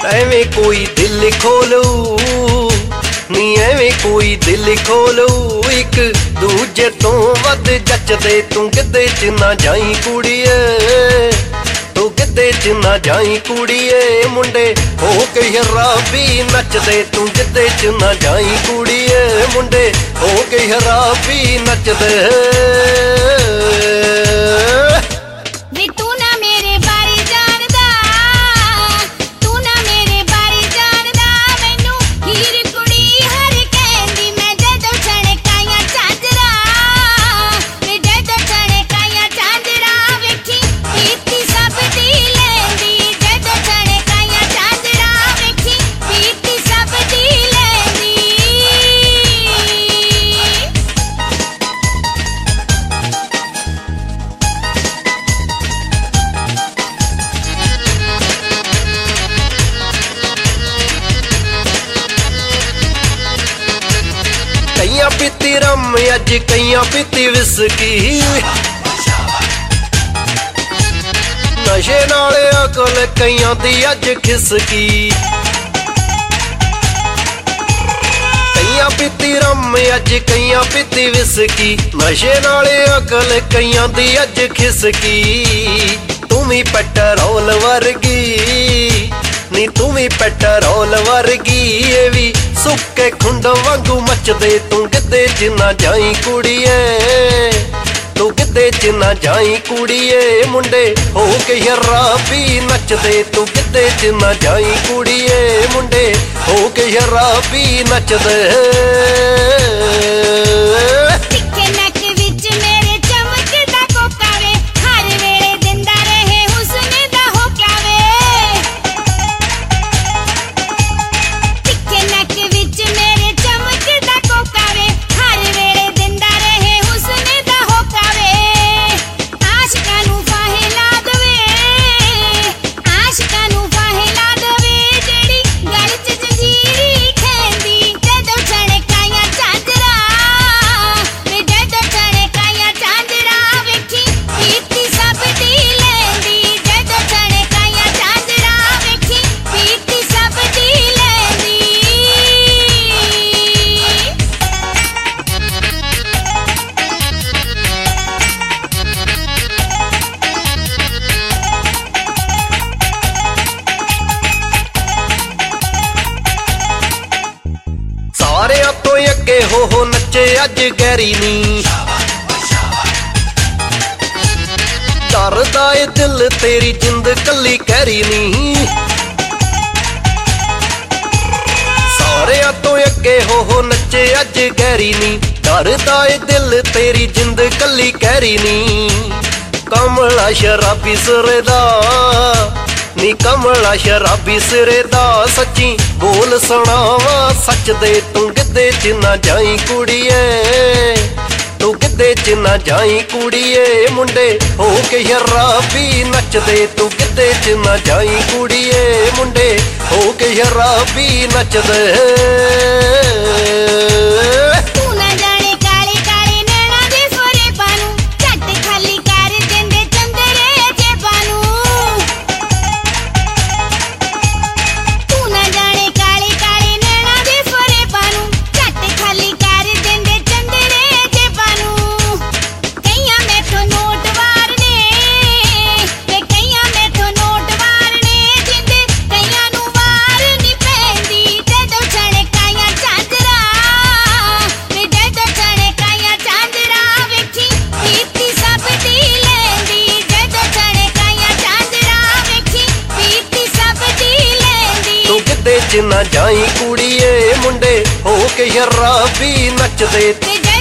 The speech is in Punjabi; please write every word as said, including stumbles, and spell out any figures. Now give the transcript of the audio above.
ਐਵੇਂ ਕੋਈ ਦਿਲ ਖੋਲੂ ਨੀ ਐਵੇਂ ਕੋਈ ਦਿਲ ਖੋਲੂ ਇੱਕ ਦੂਜੇ ਤੋਂ ਵੱਧ ਜੱਚਦੇ ਤੂੰ ਗਿੱਧੇ ਚ ਨਾ ਜਾਈ ਕੁੜੀਏ ਤੂੰ ਗਿੱਧੇ ਚ ਨਾ ਜਾਈ ਕੁੜੀਏ ਮੁੰਡੇ ਹੋ ਕੇ ਹਰਾਬੀ ਨੱਚਦੇ ਤੂੰ ਗਿੱਧੇ ਚ ਨਾ ਜਾਈ ਕੁੜੀਏ ਮੁੰਡੇ ਹੋ ਕੇ ਹਰਾਬੀ ਨੱਚਦੇ ਕਈਆਂ ਪੀਤੀ ਰੰਮ ਅੱਜ ਕਈਆਂ ਪੀਤੀ ਵਿਸਕੀ ਨਸ਼ੇ ਨਾਲ ਅਕਲ ਕਈਆਂ ਦੀ ਅੱਜ ਖਿਸਕੀ ਕਈਆਂ ਪੀਤੀ ਰੰਮ ਅੱਜ ਕਈਆਂ ਪੀਤੀ ਵਿਸਕੀ ਨਸ਼ੇ ਨਾਲ ਅਕਲ ਕਈਆਂ ਦੀ ਅੱਜ ਖਿਸਕੀ ਤੂੰ ਵੀ ਪੈਟਰੋਲ ਵਰਗੀ ਨੀ ਤੂੰ ਵੀ ਪੈਟਰੋਲ ਵਰਗੀ ਇਹ ਵੀ ਸੁੱਕੇ ਖੁੰਡ ਵਾਂਗੂ ਮੱਚਦੇ ਤੂੰ ਗਿੱਧੇ ਚ ਨਾ ਜਾਈ ਕੁੜੀਏ ਤੂੰ ਗਿੱਧੇ ਚ ਨਾ ਜਾਈ ਕੁੜੀਏ ਮੁੰਡੇ ਹੋ ਕੇ ਹਰਾਬੀ ਨੱਚਦੇ ਤੂੰ ਗਿੱਧੇ ਚ ਨਾ ਜਾਈ ਕੁੜੀਏ ਮੁੰਡੇ ਹੋ ਕੇ ਹਰਾਬੀ ਨੱਚਦੇ ਸਾਰਿਆਂ ਤੋਂ ਅੱਗੇ ਹੋ ਹੋ ਨੱਚੇ ਅੱਜ ਗੈਰੀ ਨੀ ਡਰਦਾ ਏ ਦਿਲ ਤੇਰੀ ਜਿੰਦ ਕੱਲੀ ਕਹਿਰੀ ਨੀ ਸਾਰਿਆਂ ਤੋਂ ਅੱਗੇ ਹੋ ਹੋ ਨੱਚੇ ਅੱਜ ਗੈਰੀ ਨੀ ਡਰਦਾ ਏ ਦਿਲ ਤੇਰੀ ਜਿੰਦ ਕੱਲੀ ਕਹਿਰੀ ਨੀ ਕਮਲਾ ਸ਼ਰਾਬੀ ਸਿਰੇ ਦਾ ਨੀ ਕਮਲਾ ਸ਼ਰਾਬੀ ਸਿਰੇ ਦਾ ਸੱਚੀ ਬੋਲ ਸੁਣਾਵਾ ਸੱਚ ਦੇ ਤੂੰ ਗਿੱਧੇ ਚ ਨਾ ਜਾਈ ਕੁੜੀਏ ਤੂੰ ਗਿੱਧੇ ਚ ਨਾ ਜਾਈ ਕੁੜੀਏ ਮੁੰਡੇ ਹੋ ਕੇ ਸ਼ਰਾਬੀ ਨੱਚਦੇ ਤੂੰ ਗਿੱਧੇ ਚ ਨਾ ਜਾਈ ਕੁੜੀਏ ਮੁੰਡੇ ਹੋ ਕੇ ਸ਼ਰਾਬੀ ਨੱਚਦੇ ਗਿੱਧੇ ਚ ਨਾ ਜਾਈ ਕੁੜੀਏ ਮੁੰਡੇ ਹੋ ਕੇ ਸ਼ਰਾਬੀ ਨੱਚਦੇ